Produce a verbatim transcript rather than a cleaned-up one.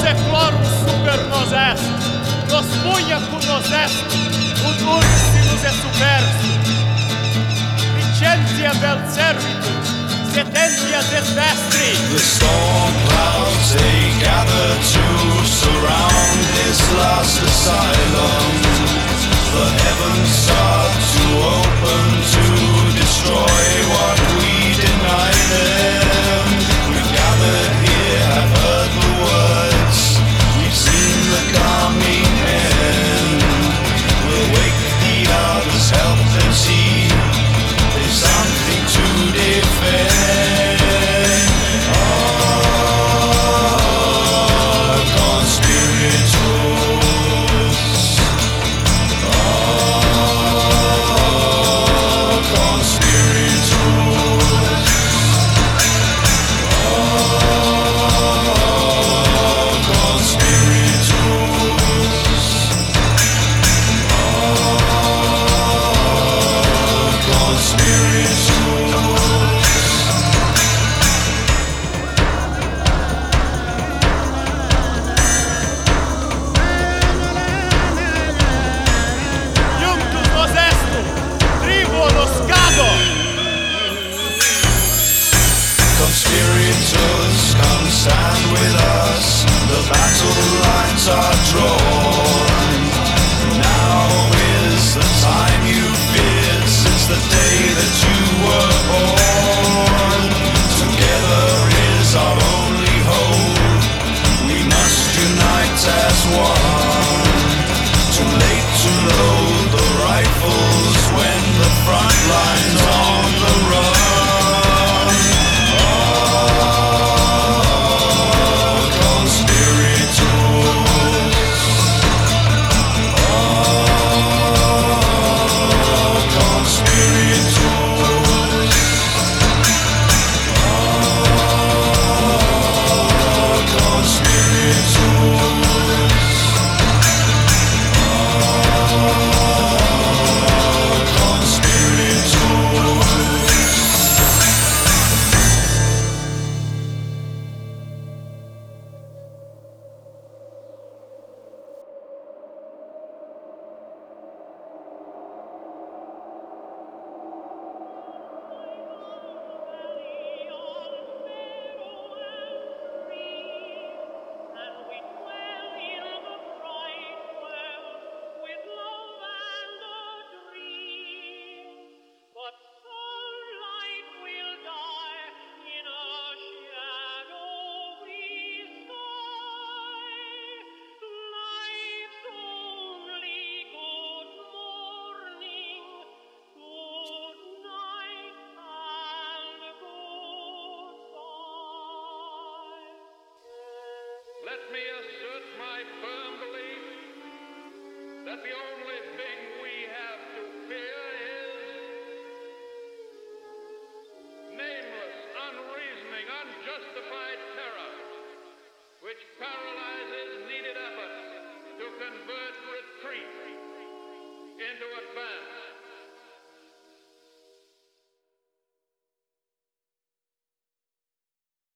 seclorum super nos est, nos pugna cum nos est, ut ursinus et supersu. Vicentia vel servitum, setentia des vestri. The storm clouds they gather to surround this last asylum. The heavens start to open to destroy what we deny them. We've gathered here, have heard the words, we've seen the coming end. We'll wake the others, help them see there's something to defend. Conspirators, come stand with us. The battle lines are drawn. Now is the time you feared since the day that you were born. Together is our only hope. We must unite as one. Too late to load the rifles when the front line's on the run. Let me assert my firm belief that the only thing we have to fear is nameless, unreasoning, unjustified terror, which paralyzes